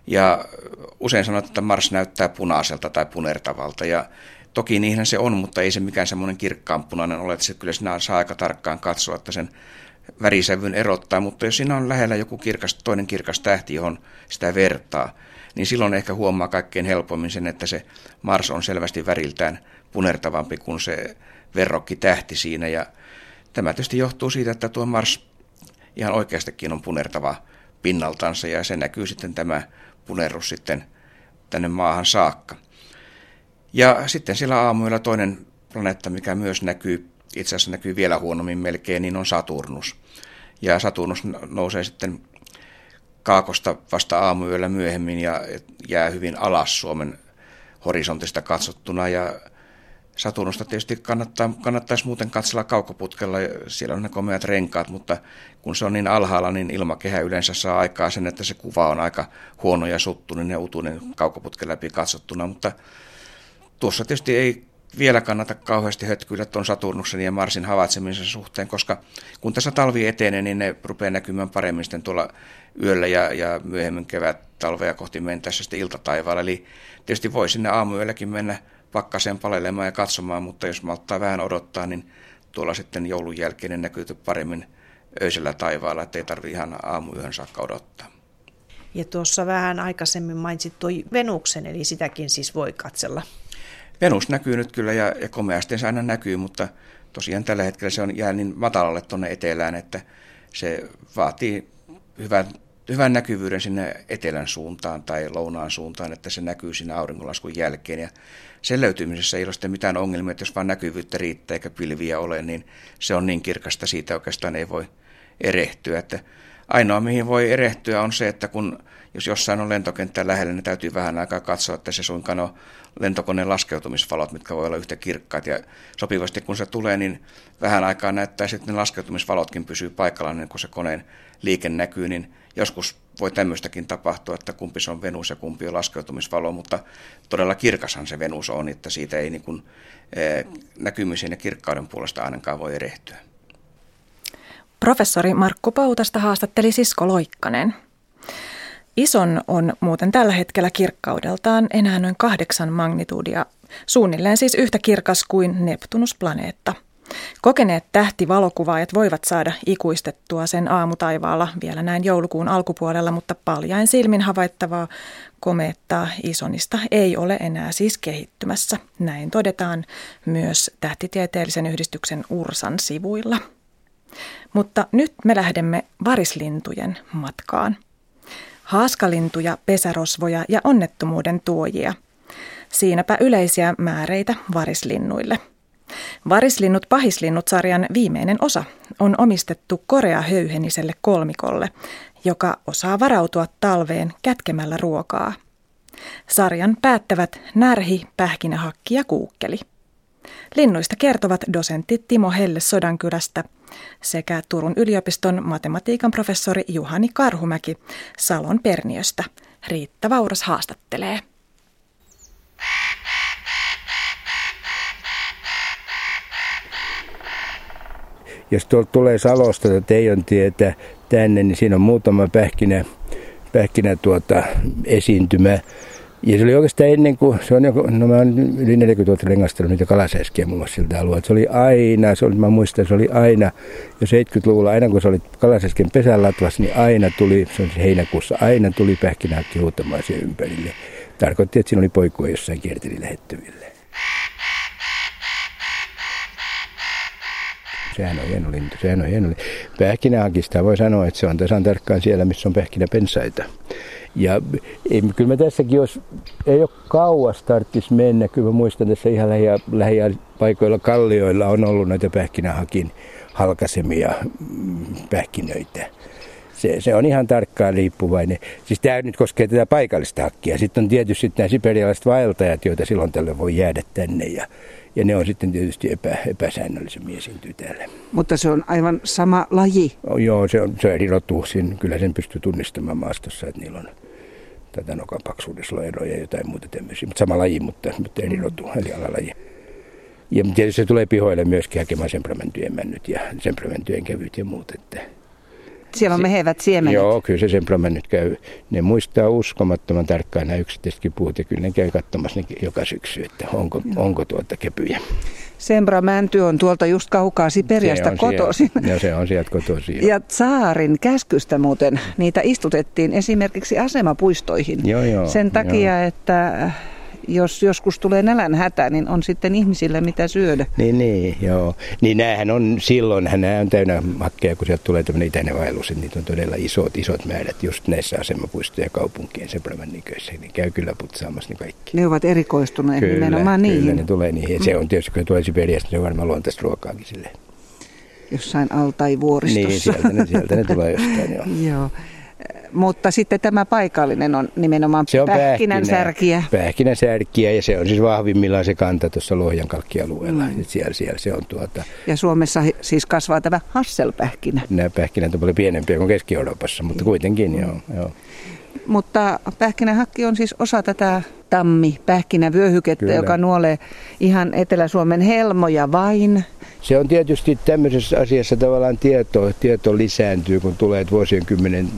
[SPEAKER 4] Ja usein sanotaan, että Mars näyttää punaiselta tai punertavalta. Ja toki niinhän se on, mutta ei se mikään semmoinen kirkkaanpunainen ole, että se kyllä siinä saa aika tarkkaan katsoa, että sen värisävyn erottaa. Mutta jos siinä on lähellä joku toinen kirkas tähti, johon sitä vertaa, niin silloin ehkä huomaa kaikkein helpommin sen, että se Mars on selvästi väriltään punertavampi kuin se verrokki tähti siinä. Ja tämä tietysti johtuu siitä, että tuo Mars ihan oikeastikin on punertava pinnaltansa ja se näkyy sitten tämä punerrus sitten tänne maahan saakka. Ja sitten siellä aamuyöllä toinen planeetta, mikä myös näkyy, itse asiassa näkyy vielä huonommin melkein, niin on Saturnus. Ja Saturnus nousee sitten kaakosta vasta aamuyöllä myöhemmin ja jää hyvin alas Suomen horisontista katsottuna. Ja Saturnusta tietysti kannattaisi muuten katsella kaukoputkella, siellä on ne komeat renkaat, mutta kun se on niin alhaalla, niin ilmakehä yleensä saa aikaa sen, että se kuva on aika huono ja suttuinen ja utuinen kaukoputken läpi katsottuna, mutta tuossa tietysti ei vielä kannata kauheasti hötkyillä tuon Saturnuksen ja Marsin havaitsemisen suhteen, koska kun tässä talvi etenee, niin ne rupeaa näkymään paremmin sitten tuolla yöllä ja myöhemmin kevät-talvea kohti mentäessä sitten iltataivaalla. Eli tietysti voi sinne aamuyölläkin mennä pakkaseen palelemaan ja katsomaan, mutta jos malttaa vähän odottaa, niin tuolla sitten joulun jälkeen ne näkyy paremmin öisellä taivaalla, ettei tarvitse ihan aamuyöhön saakka odottaa.
[SPEAKER 3] Ja tuossa vähän aikaisemmin mainitsit tuo Venuksen, eli sitäkin siis voi katsella.
[SPEAKER 4] Venus näkyy nyt kyllä ja komeasti se aina näkyy, mutta tosiaan tällä hetkellä se on jää niin matalalle tuonne etelään, että se vaatii hyvän näkyvyyden sinne etelän suuntaan tai lounaan suuntaan, että se näkyy siinä auringonlaskun jälkeen. Ja sen löytymisessä ei ole sitten mitään ongelmia, että jos vaan näkyvyyttä riittää eikä pilviä ole, niin se on niin kirkasta, siitä oikeastaan ei voi erehtyä. Että ainoa mihin voi erehtyä on se, että jos jossain on lentokenttä lähellä, niin täytyy vähän aikaa katsoa, että se suinkaan on lentokoneen laskeutumisvalot, mitkä voi olla yhtä kirkkaat. Ja sopivasti kun se tulee, niin vähän aikaa näyttää sitten, että ne laskeutumisvalotkin pysyy paikallaan, niin kun se koneen liike näkyy, niin joskus voi tämmöistäkin tapahtua, että kumpi se on Venus ja kumpi on laskeutumisvalo, mutta todella kirkashan se Venus on, että siitä ei niin kuin näkymisen ja kirkkauden puolesta ainakaan voi erehtyä.
[SPEAKER 1] Professori Markku Poutasta haastatteli Sisko Loikkanen. Ison on muuten tällä hetkellä kirkkaudeltaan enää noin 8 magnituudia, suunnilleen siis yhtä kirkas kuin Neptunus-planeetta. Kokeneet tähtivalokuvaajat voivat saada ikuistettua sen aamutaivaalla vielä näin joulukuun alkupuolella, mutta paljain silmin havaittavaa komeettaa Isonista ei ole enää siis kehittymässä. Näin todetaan myös tähtitieteellisen yhdistyksen URSAn sivuilla. Mutta nyt me lähdemme varislintujen matkaan. Haaskalintuja, pesärosvoja ja onnettomuuden tuojia. Siinäpä yleisiä määreitä varislinnuille. Varislinnut pahislinnut-sarjan viimeinen osa on omistettu koreahöyheniselle kolmikolle, joka osaa varautua talveen kätkemällä ruokaa. Sarjan päättävät närhi, pähkinähakki ja kuukkeli. Linnuista kertovat dosentti Timo Helle Sodankylästä sekä Turun yliopiston matematiikan professori Juhani Karhumäki Salon Perniöstä. Riitta Vauras haastattelee.
[SPEAKER 5] Jos tuolta tulee Salosta tai Teijontietä tänne, niin siinä on muutama pähkinä esiintymä. Ja se oli oikeastaan ennen kuin, mä olen yli 40 vuotta rengastanut niitä kalasääskiä muun muassa siltä alueelta. Mä muistan, se oli aina, jo 70-luvulla, aina kun se oli kalasääsken pesälatvassa, niin aina tuli, se on heinäkuussa, aina tuli pähkinähakki huutamaan siihen ympärille. Tarkoitti, että siinä oli poikua jossain kierteli lähettäville. Sehän on hieno lintu, Pähkinähakista voi sanoa, että se on tasan tarkkaan siellä, missä on pähkinäpensaita. Ja kyllä mä tässäkin, jos ei ole kauas tarvitsisi mennä, kyllä mä muistan tässä ihan lähipaikoilla kallioilla on ollut näitä pähkinähakin halkaisemia pähkinöitä. Se on ihan tarkkaan riippuvainen. Siis tämä nyt koskee tätä paikallista hakkia. Sitten on tietysti nämä siperialaiset vaeltajat, joita silloin tällöin voi jäädä tänne ja ne on sitten tietysti epäsäännöllisemmin esiintyy täällä.
[SPEAKER 6] Mutta se on aivan sama laji?
[SPEAKER 5] Joo, se on eri rotu. Kyllä sen pystyy tunnistamaan maastossa, että niillä on tätä nokan paksuudessa on eroja ja jotain muuta tämmöisiä. Mutta sama laji, mutta eri rotu, eli alalaji. Ja tietysti se tulee pihoille myöskin hakemaan sempramentyjen männyt ja sempramentyjen kevyt ja muut.
[SPEAKER 6] siellä on mehevät siemenet.
[SPEAKER 5] Joo, kyllä se semprama nyt käy. Ne muistaa uskomattoman tarkkaan nämä yksittäisetkin puut ja kyllä ne käy katsomassa joka syksy, että onko kepuja.
[SPEAKER 6] Sembra-mänty on tuolta just kaukaa Siperiasta kotoisin.
[SPEAKER 5] Joo, se on sieltä kotoisin.
[SPEAKER 6] Ja tsaarin käskystä muuten niitä istutettiin esimerkiksi asemapuistoihin.
[SPEAKER 5] Joo,
[SPEAKER 6] sen takia, että jos joskus tulee nälänhätä, niin on sitten ihmisille mitä syödä.
[SPEAKER 5] Niin, joo. Niin näähän on nämä on täynnä hakkeja, kun sieltä tulee tämmöinen itäinen vaellus, niin niitä on todella isot määrät just näissä asemapuistojen ja kaupunkien sempramanniköissä. Niin käy kyllä putsaamassa ne kaikki.
[SPEAKER 6] Ne ovat erikoistuneet nimenomaan niihin.
[SPEAKER 5] Kyllä, ne tulee niihin. Se on tietysti, kun tulee Siperiasta, se on varmaan luontaista ruokaakin silleen.
[SPEAKER 6] Jossain Altai-vuoristossa.
[SPEAKER 5] Niin, sieltä ne tulee jostain, joo.
[SPEAKER 6] Joo. Mutta sitten tämä paikallinen on nimenomaan pähkinänsärkiä.
[SPEAKER 5] Pähkinänsärkiä ja se on siis vahvimmillaan se kanta tuossa Lohjankalkkialueella. Siellä se on
[SPEAKER 6] Ja Suomessa siis kasvaa tämä hasselpähkinä.
[SPEAKER 5] Nämä pähkinät on paljon pienempiä kuin Keski-Euroopassa, mutta kuitenkin joo.
[SPEAKER 6] Mutta pähkinähakki on siis osa tätä tammi-pähkinävyöhykettä, joka nuolee ihan Etelä-Suomen helmoja vain.
[SPEAKER 5] Se on tietysti tämmöisessä asiassa tavallaan tieto lisääntyy, kun tulee vuosienkymmenen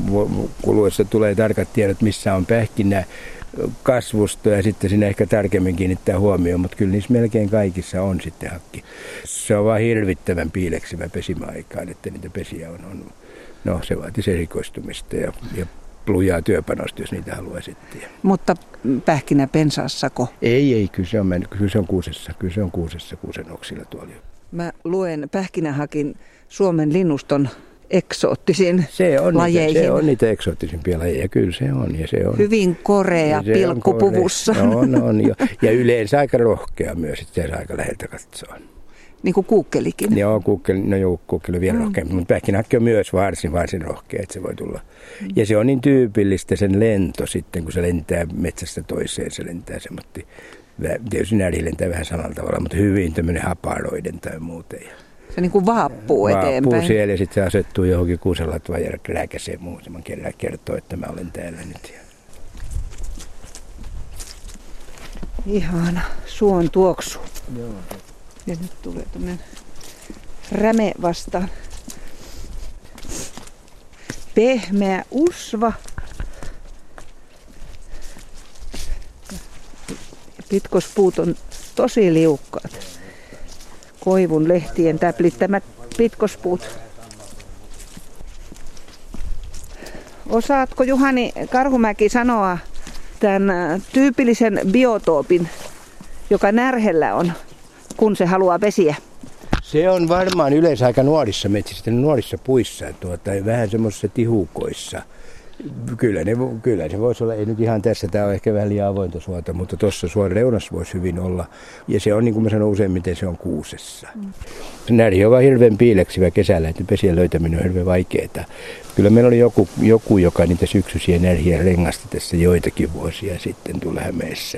[SPEAKER 5] kuluessa tulee tarkat tiedot, missä on pähkinä kasvusto ja sitten siinä ehkä tarkemmin kiinnittää huomioon, mutta kyllä niissä melkein kaikissa on sitten hakki. Se on vaan hirvittävän piileksivä pesimäaikaan, että niitä pesiä on. No se vaatisi erikoistumista ja lujaa työpanosta, jos niitä haluaa sitten.
[SPEAKER 6] Mutta pähkinäpensaassako?
[SPEAKER 5] Ei, kyllä se on kuusessa. Kyllä se on kuusen oksilla tuolla.
[SPEAKER 6] Mä luen pähkinähakin Suomen linnuston eksoottisin lajeihin.
[SPEAKER 5] Se on niitä eksoottisimpia lajeja, kyllä se on. Ja se on
[SPEAKER 6] hyvin korea pilkkupuvussa.
[SPEAKER 5] On. Ja yleensä aika rohkea myös, että se aika läheltä katsoa.
[SPEAKER 6] Niin kuin kuukkelikin.
[SPEAKER 5] Joo, kuukkeli on vielä rohkeampi, mutta pähkinähakki on myös varsin rohkea, että se voi tulla. Ja se on niin tyypillistä sen lento sitten, kun se lentää metsästä toiseen, se lentää semmoinen. Tietysti närhi lentää vähän samalla tavalla, mutta hyvin tämmöinen haparoiden tai muuten.
[SPEAKER 6] Se niin kuin vaappuu eteenpäin.
[SPEAKER 5] Vaappuu siellä ja sitten se asettuu johonkin kuusenlatvaan ja rääkäsee muutaman kerran kertoo, että mä olen täällä nyt.
[SPEAKER 6] Ihana suon tuoksu.
[SPEAKER 5] Joo.
[SPEAKER 6] Ja nyt tulee tämmöinen räme vastaan. Pehmeä usva. Pitkospuut on tosi liukkaat. Koivun lehtien täplittämät pitkospuut. Osaatko Juhani Karhumäki sanoa tämän tyypillisen biotoopin, joka närhellä on, kun se haluaa pesiä?
[SPEAKER 5] Se on varmaan yleensä aika nuorissa metsissä, nuorissa puissa, tai vähän semmoisissa tihukoissa. Kyllä se voisi olla, ei nyt ihan tässä, tämä on ehkä vähän liian avointa suota, mutta tuossa suon reunassa voisi hyvin olla. Ja se on, niin kuin mä sanon useimmiten, se on kuusessa. Närhi on vaan hirveän piileksivä kesällä, että pesien löytäminen on hirveän vaikeaa. Kyllä meillä oli joku joka niitä syksyisiä närhiä rengasti tässä joitakin vuosia sitten tuolla Hämeessä.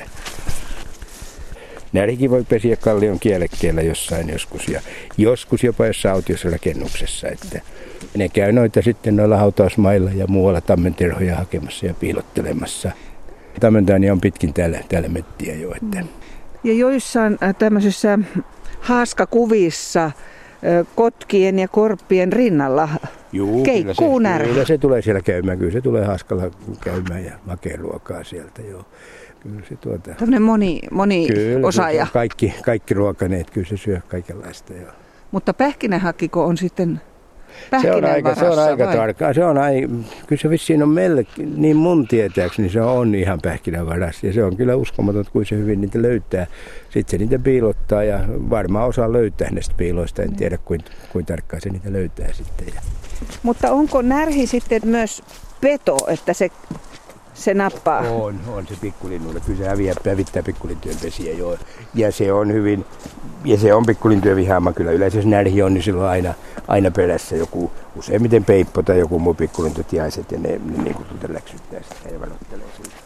[SPEAKER 5] Närhikin voi pesiä kallion kielekkeellä jossain joskus ja joskus jopa jossain autiossa rakennuksessa. Että ne käy noita sitten noilla hautausmailla ja muualla tammenterhoja hakemassa ja piilottelemassa. Tammentaania on pitkin täällä mettiä jo. Että.
[SPEAKER 6] Ja joissain tämmöisissä haaskakuvissa kotkien ja korppien rinnalla keikkuu närhi.
[SPEAKER 5] Kyllä se tulee siellä käymään, kyllä se tulee haaskalla käymään ja makea ruokaa sieltä joo.
[SPEAKER 6] Tämmöinen moni osaaja.
[SPEAKER 5] Kaikki ruokaneet, kyllä se syö kaikenlaista. Joo.
[SPEAKER 6] Mutta pähkinähakkiko on sitten pähkinän varassa?
[SPEAKER 5] Se on aika tarkkaa. Kyllä se vissiin on niin mun tietääkseni se on ihan pähkinän varassa. Ja se on kyllä uskomaton, kuin se hyvin niitä löytää. Sitten se niitä piilottaa ja varmaan osaa löytää näistä piiloista. En tiedä, kuin tarkkaan se niitä löytää sitten.
[SPEAKER 6] Mutta onko närhi sitten myös peto, että se nappaa?
[SPEAKER 5] On se pikkulinnulle. Kyllä se hävittää pikkulintyön pesiä jo. Ja se on hyvin, ja se on pikkulintyön vihaama kyllä. Yleensä jos närhi on, niin silloin aina perässä joku, useimmiten peippo tai joku muu pikkulintytiaiset, ja ne niin kuin läksyttää sitä ja varoittelee siitä.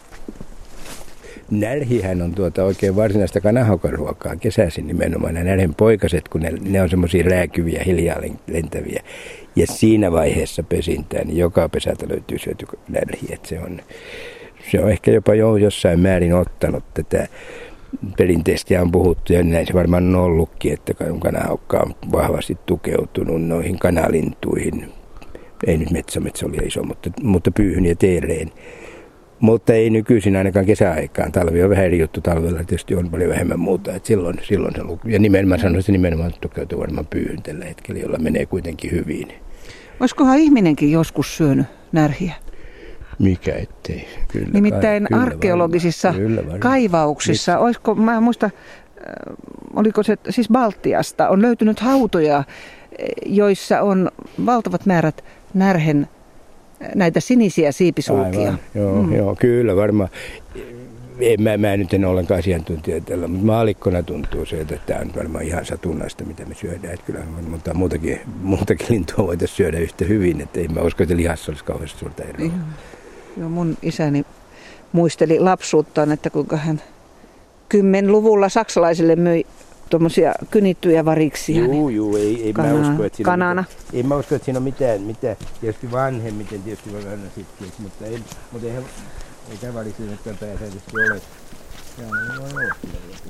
[SPEAKER 5] Närhihän on oikein varsinaista kanahaukaruokaa kesäisin nimenomaan. Nämä närhen poikaset, kun ne on semmoisia rääkyviä, hiljaa lentäviä. Ja siinä vaiheessa pesintään, niin joka pesältä löytyy syöty närhi. Se on ehkä jopa jo jossain määrin ottanut tätä perinteistä on puhuttu, ja näin se varmaan on ollutkin, että kanahaukka on vahvasti tukeutunut noihin kanalintuihin Ei nyt metsä oli iso, mutta pyyhyn ja teereen. Mutta ei nykyisin ainakaan kesäaikaan. Talvi on vähän eri juttu, talvella tietysti on paljon vähemmän muuta. Et silloin se luku. Ja nimenomaan tukeutuu varmaan pyyhyn tällä hetkellä, jolla menee kuitenkin hyvin.
[SPEAKER 6] Olisikohan ihminenkin joskus syönyt närhiä?
[SPEAKER 5] Mikä ettei. Kyllä,
[SPEAKER 6] nimittäin kyllä arkeologisissa kaivauksissa, olisiko, mä en muista, oliko se siis Baltiasta, on löytynyt hautoja, joissa on valtavat määrät närhen näitä sinisiä siipisulkia.
[SPEAKER 5] Joo, kyllä varmaan. Mä nyt en ollenkaan asiantuntija tällä, mutta maallikkona tuntuu se, että tämä on varmaan ihan satunnaista, mitä me syödään. Että kyllä mutta muutakin lintua voitaisiin syödä yhtä hyvin, että ei mä usko, että lihassa olisi kauheasti suurta eroa.
[SPEAKER 6] Joo, mun isäni muisteli lapsuuttaan, että kuinka hän 10-luvulla saksalaisille myi tuommoisia kynittyjä variksia.
[SPEAKER 5] Joo, ei mä usko, että siinä
[SPEAKER 6] kanana.
[SPEAKER 5] Ei mä usko, että siinä on mitään. Tietysti vanhemmiten tietysti voi aina sitten, mutta ei tavallisesti nyt pääsääntöisesti ole. Sehän on ollut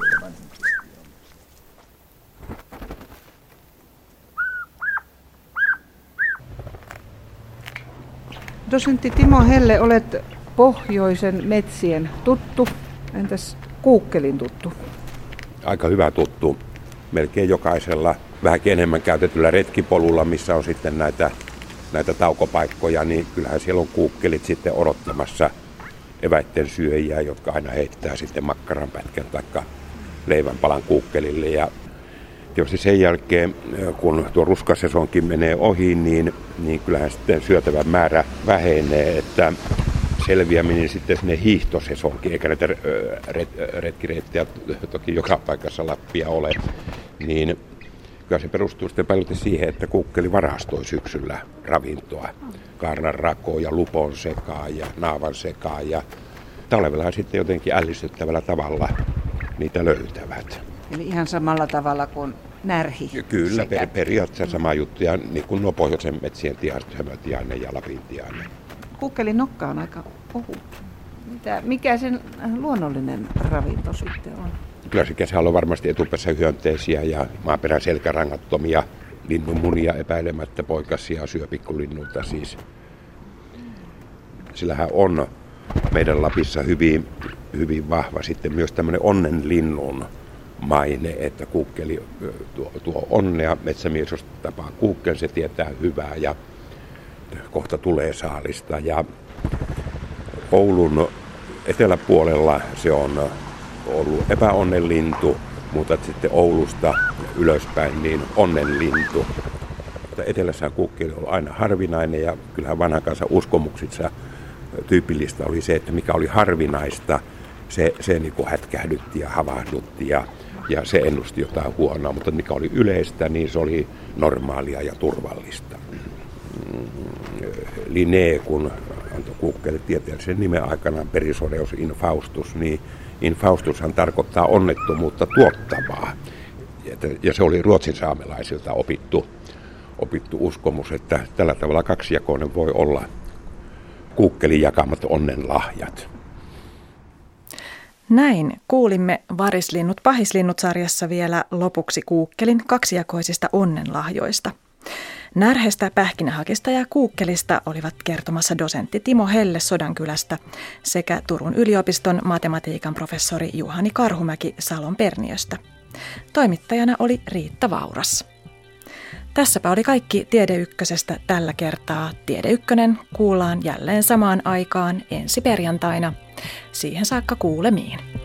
[SPEAKER 6] Dosentti Timo Helle, olet pohjoisen metsien tuttu. Entäs Kuukkelin tuttu?
[SPEAKER 7] Aika hyvä tuttu. Melkein jokaisella vähänkin enemmän käytetyllä retkipolulla, missä on sitten näitä taukopaikkoja, niin kyllähän siellä on kuukkelit sitten odottamassa eväitten syöjiä, jotka aina heittää sitten makkaranpätkän tai leivänpalan kuukkelille. Ja tietysti sen jälkeen, kun tuo ruskasesonkin menee ohi, niin kyllähän sitten syötävän määrä vähenee, että selviäminen sitten sinne hiihtosesonkin, eikä näitä retkireittejä toki joka paikassa Lappia ole, niin kyllä se perustuu sitten paljon siihen, että kuukkeli varastoi syksyllä ravintoa. Kaarnan rakoon ja lupon sekaan ja naavan sekaan ja talvellahan sitten jotenkin ällistyttävällä tavalla niitä löytävät.
[SPEAKER 6] Eli ihan samalla tavalla kuin närhi.
[SPEAKER 7] Kyllä, periaatteessa sama juttu ja niin kuin nuo pohjoisen metsien tiaista, Hömötiainen ja Lapin tiainen.
[SPEAKER 6] Kuukkelin nokka on aika ohut. Mikä sen luonnollinen ravinto sitten on?
[SPEAKER 7] Kyllä se kesällä on varmasti etupäässä hyönteisiä ja maaperän selkärangattomia linnunmunia epäilemättä poikasia syö pikkulinnulta siis. Sillähän on meidän Lapissa hyvin vahva sitten myös tämmöinen onnenlinnun maine, että kuukkeli tuo onnea. Metsämies, jos tapaa kuukkeli, se tietää hyvää ja kohta tulee saalista. Ja Oulun eteläpuolella se on ollut epäonnenlintu, mutta sitten Oulusta ylöspäin niin onnenlintu. Mutta etelässä kuukkeli on aina harvinainen ja kyllähän vanhan kansan uskomuksissa tyypillistä oli se, että mikä oli harvinaista, se niin kuin hätkähdytti ja havahdutti ja se ennusti jotain huonoa, mutta mikä oli yleistä, niin se oli normaalia ja turvallista. Linné, kun antoi kuukkeli tieteellisen nimen aikanaan Perisoreus infaustus, niin infaustushan tarkoittaa onnettomuutta tuottavaa. Ja se oli ruotsin saamelaisilta opittu uskomus, että tällä tavalla kaksijakoinen voi olla kuukkelin jakamat onnenlahjat.
[SPEAKER 1] Näin kuulimme Varislinnut pahislinnut-sarjassa vielä lopuksi kuukkelin kaksijakoisista onnenlahjoista. Närhestä, pähkinähakista ja kuukkelista olivat kertomassa dosentti Timo Helle Sodankylästä sekä Turun yliopiston matematiikan professori Juhani Karhumäki Salonperniöstä. Toimittajana oli Riitta Vauras. Tässäpä oli kaikki Tiede Ykkösestä tällä kertaa. Tiede Ykkönen kuullaan jälleen samaan aikaan ensi perjantaina. Siihen saakka kuulemiin.